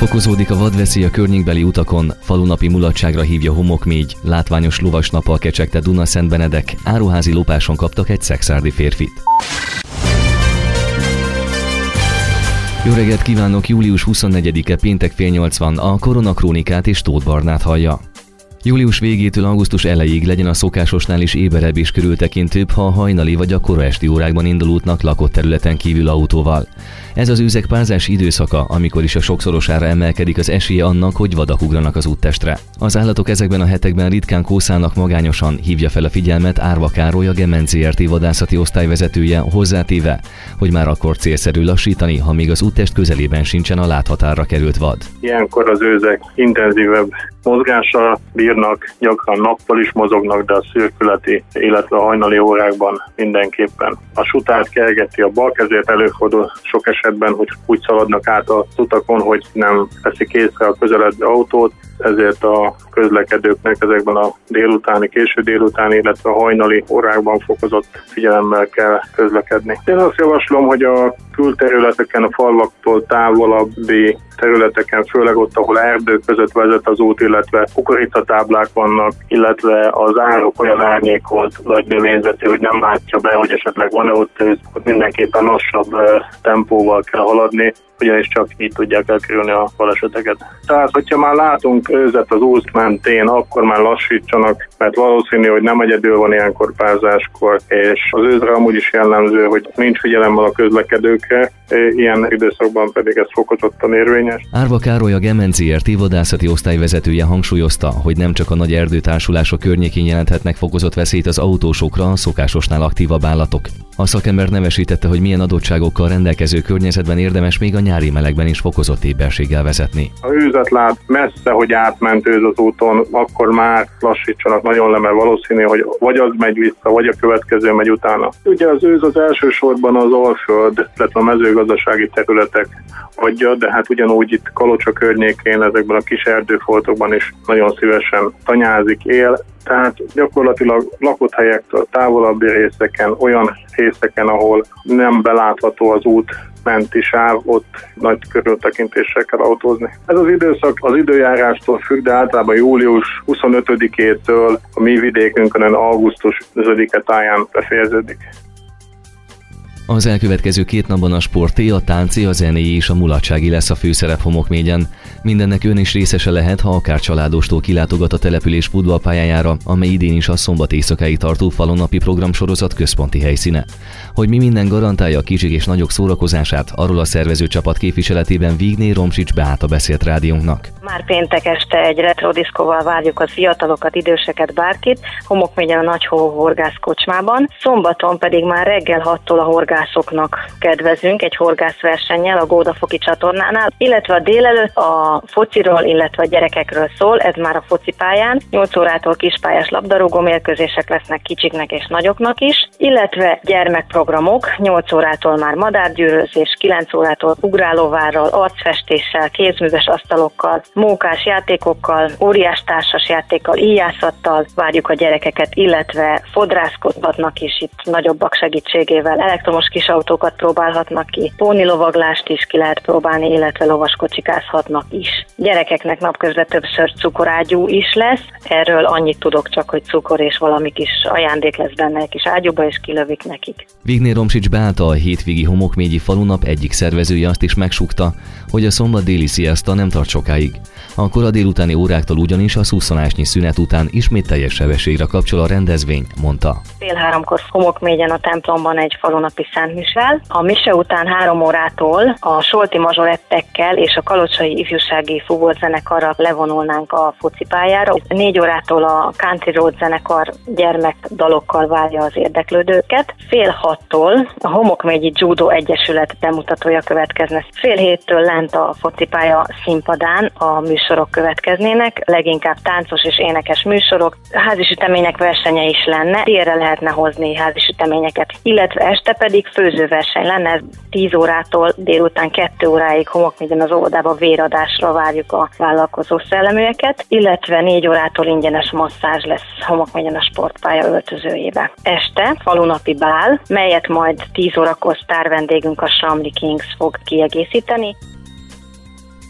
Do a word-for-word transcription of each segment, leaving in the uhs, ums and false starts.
Fokozódik a vadveszély a környékbeli utakon, falunapi mulatságra hívja Homokmégy, látványos lovasnappal kecsegte Dunaszentbenedek, áruházi lopáson kaptak egy szekszárdi férfit. Jó reggelt kívánok, július huszonnegyedike, péntek fél nyolc van, a Koronakrónikát és Tóth Barnát hallja. Július végétől augusztus elejéig legyen a szokásosnál is éberebb és körültekintőbb, ha a hajnali vagy a kora esti órákban indul útnak lakott területen kívül autóval. Ez az őzek párzási időszaka, amikor is a sokszorosára emelkedik az esélye annak, hogy vadak ugranak az úttestre. Az állatok ezekben a hetekben ritkán kószálnak magányosan, hívja fel a figyelmet Árva Károly, a Gemenc Zé Er Té vadászati osztályvezetője, hozzátéve, hogy már akkor célszerű lassítani, ha még az úttest közelében sincsen a láthatárra került vad. Ilyenkor az őzek intenzívebb mozgással bírnak, gyakran nappal is mozognak, de a szürkületi, illetve a hajnali órákban mindenképpen. A sutát kergeti a bal kezét, előfordul sok esetben, hogy úgy szaladnak át az utakon, hogy nem veszik észre a közeledő autót, ezért a közlekedőknek ezekben a délutáni, késő délutáni, illetve a hajnali órákban fokozott figyelemmel kell közlekedni. Én azt javaslom, hogy a külterületeken, a falvaktól távolabbi területeken, főleg ott, ahol erdők között vezet az út, illetve kukoricatáblák vannak, illetve az árok olyan árnyékolt nagy növényzetű, hogy nem látja be, hogy esetleg van-e ott ősz, ott mindenképpen lassabb tempóval kell haladni, ugyanis csak így tudják elkerülni a baleseteket. Tehát, hogyha már látunk őzet az út mentén, akkor már lassítsanak, mert valószínű, hogy nem egyedül van ilyenkor párzáskor, és az őzre amúgy is jellemző, hogy nincs figyelemmel a közlekedőkre, ilyen időszakban pedig ez fokozottan érvényes. Árva Károly, a Gemenc Zé Er Té vadászati osztályvezetője hangsúlyozta, hogy nem csak a nagy erdőtársulások környékén jelenthetnek fokozott veszélyt az autósokra a szokásosnál aktívabb állatok. A szakember nevesítette, hogy milyen adottságokkal rendelkező környezetben érdemes még a nyári melegben is fokozott éberséggel vezetni. Ha őzet lát messze, hogy átment őz az úton, akkor már lassítsanak nagyon le, mert valószínű, hogy vagy az megy vissza, vagy a következő megy utána. Ugye az őz az elsősorban az alföld, illetve a mezőgazdasági területek adja, de hát ugyanúgy itt Kalocsa környékén, ezekben a kis erdőfoltokban is nagyon szívesen tanyázik, él. Tehát gyakorlatilag lakott helyektől távolabbi részeken, olyan részeken, ahol nem belátható az út menti sáv, ott nagy körültekintéssel kell autózni. Ez az időszak az időjárástól függ, de általában július huszonötödikétől a mi vidékünkön augusztus ötödike táján befejeződik. Az elkövetkező két napban a sporté, a tánci, a zenéi és a mulatsági lesz a főszerep Homokmégyen. Mindennek ön is részese lehet, ha akár családostól kilátogat a település futballpályájára, amely idén is a szombat éjszakáig tartó falunapi programsorozat központi helyszíne. Hogy mi minden garantálja a kicsik és nagyok szórakozását, arról a szervező csapat képviseletében Vigné Romsics Beáta beszélt rádiónknak. Már péntek este egy retrodiszkóval várjuk az fiatalokat, időseket, bárkit, Homokmégyen a Nagy Hóhó horgász kocsmában, szombaton pedig már reggel hattól a horgászoknak kedvezünk egy horgászversennyel a Gódafoki csatornánál, illetve a délelőtt a fociról, illetve a gyerekekről szól, ez már a focipályán, nyolc órától kispályás labdarúgó mérkőzések lesznek kicsiknek és nagyoknak is, illetve gyermekprogramok, nyolc órától már madárgyűrözés, kilenc órától ugrálóvárral, arcfestéssel, kézműves asztalokkal, mókás játékokkal, óriás társas játékkal, íjászattal várjuk a gyerekeket, illetve fodrászkodhatnak is itt nagyobbak segítségével, elektromos kis autókat próbálhatnak ki, pónilovaglást is ki lehet próbálni, illetve lovaskocsikázhatnak is. Gyerekeknek napközben többször cukorágyú is lesz, erről annyit tudok csak, hogy cukor és valami kis ajándék lesz benne egy kis ágyúba, és kilövik nekik. Vigné Romsics Beáta, a hétvégi homokmégyi falunap egyik szervezője azt is megsúgta, hogy a szombat déli sziaszta nem tart sokáig. A kora délutáni óráktól ugyanis a szusszanásnyi szünet után ismét teljes sebességre kapcsol a rendezvény, mondta. Fél háromkor Homokmégyen a templomban egy falunapi szentmisel. A mise után három órától a Solti mazsorettekkel és a Kalocsai ifjúsági futballzenekarral levonulnánk a focipályára. Négy órától a Country Road zenekar gyermekdalokkal várja az érdeklődőket. Fél hattól a Homokmégyi Judo Egyesület bemutatója következne. Fél héttől lent a focipálya színpadán a műsorok következnének, leginkább táncos és énekes műsorok. Házisütemények versenye is lenne, délre lehetne hozni házisüteményeket, illetve este pedig főzőverseny lenne. tíz órától délután kettő óráig Homokmégyen az óvodába véradásra várjuk a vállalkozó szelleműeket, illetve négy órától ingyenes masszázs lesz Homokmégyen a sportpálya öltözőjébe. Este falunapi bál, melyet majd tíz órakor sztár vendégünk a Samli Kings fog kiegészíteni.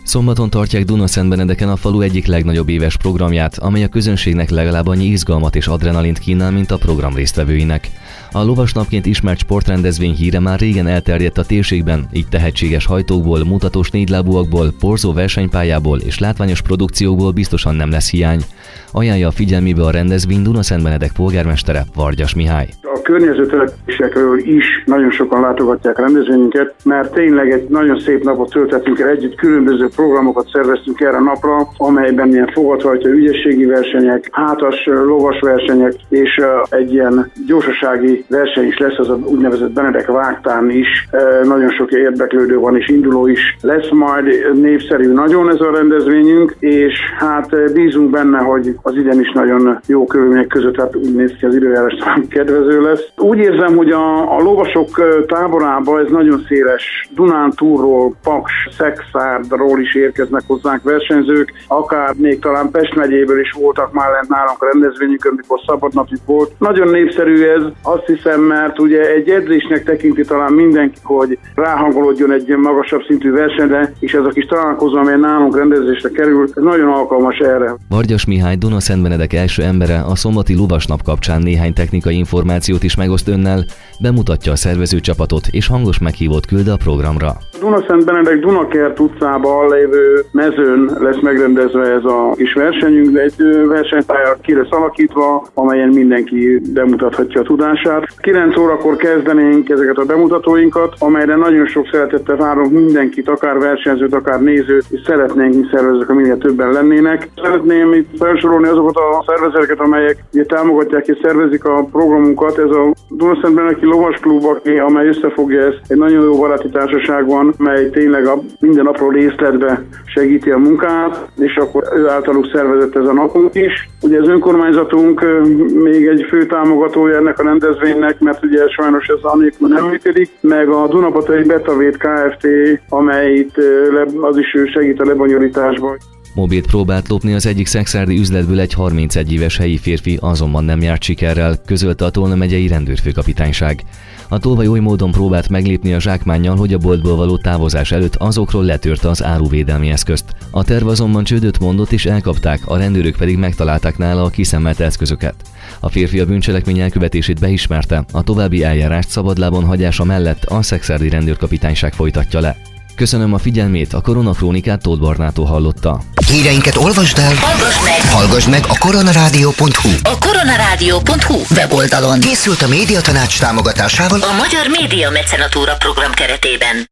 Szombaton tartják Dunaszentbenedeken a falu egyik legnagyobb éves programját, amely a közönségnek legalább annyi izgalmat és adrenalint kínál, mint a program résztvevőinek. A lovasnapként ismert sportrendezvény híre már régen elterjedt a térségben, így tehetséges hajtókból, mutatós négylábúakból, porzó versenypályából és látványos produkciókból biztosan nem lesz hiány. Ajánlja a figyelmébe a rendezvény Dunaszentbenedek polgármestere, Vargyas Mihály. A környező településekről is nagyon sokan látogatják rendezvényünket, mert tényleg egy nagyon szép napot töltettünk el együtt, különböző programokat szerveztünk erre a napra, amelyben ilyen fogadhajtó ügyességi versenyek, hátas lovas versenyek és egy ilyen gyorsasági verseny is lesz, az a úgynevezett Benedek vágtán is. Nagyon sok érdeklődő van és induló is lesz majd, népszerű nagyon ez a rendezvényünk, és hát bízunk benne, hogy az idén is nagyon jó körülmények között, hát úgy néz ki az időjárás kedvező lesz. Úgy érzem, hogy a, a lovasok táborába ez nagyon széles. Dunántúlról, Paks, Szexárdról is érkeznek hozzánk versenyzők, akár még talán Pest megyéből is voltak már lent nálunk a rendezvényünkön, amikor szabadnapjuk volt. Nagyon népszerű ez, azt hiszem, mert ugye egy edzésnek tekinti talán mindenki, hogy ráhangolódjon egy magasabb szintű versenyre, és ez a kis találkozó, amely nálunk rendezésre kerül, ez nagyon alkalmas erre. Vargyas Mihály, Dunaszentbenedek első embere, a szombati lovasnap kapcsán néhány technikai információt is megoszt önnel, bemutatja a szervezőcsapatot és hangos meghívót küld a programra. Dunaszentbenedek Dunakert utcában lévő mezőn lesz megrendezve ez a kis versenyünk, de egy versenypálya ki lesz alakítva, amelyen mindenki bemutathatja a tudását. kilenc órakor kezdenénk ezeket a bemutatóinkat, amelyre nagyon sok szeretettel várunk mindenkit, akár versenyzőt, akár nézőt, és szeretnénk mi szervezők, minél többen lennének. Szeretném itt felsorolni azokat a szervezeteket, amelyek ugye támogatják és szervezik a programunkat. Ez a Dunaszentbenedeki Lovasklub, amely összefogja ezt, egy nagyon jó baráti társaság van, mely tényleg a minden apró részletbe segíti a munkát, és akkor ő általuk szervezett ez a napunk is. Ugye az önkormányzatunk még egy fő támogatója ennek a rendezvénynek, mert ugye sajnos ez anélkül nem működik, meg a Dunapatai Betavét Kft., amely itt az is segít a lebonyolításban. Mobilt próbált lopni az egyik szexárdi üzletből egy harmincegy éves helyi férfi, azonban nem járt sikerrel, közölte a Tolna megyei rendőrfőkapitányság. A tolvaj oly módon próbált meglépni a zsákmánnyal, hogy a boltból való távozás előtt azokról letörte az áruvédelmi eszközt. A terv azonban csődöt mondott és elkapták, a rendőrök pedig megtalálták nála a kiszemelt eszközöket. A férfi a bűncselekmény elkövetését beismerte, a további eljárást szabadlábon hagyása mellett a szexárdi rendőrkapitányság folytatja le. Köszönöm a figyelmét, a Koronakrónikát Tóth Barnától hallotta. Híreinket olvasd el, hallgass meg, hallgass meg a koronarádió pont hu. A koronarádió pont hu weboldalon Készült a Médiatanács támogatásával a Magyar Média Mecenatúra program keretében.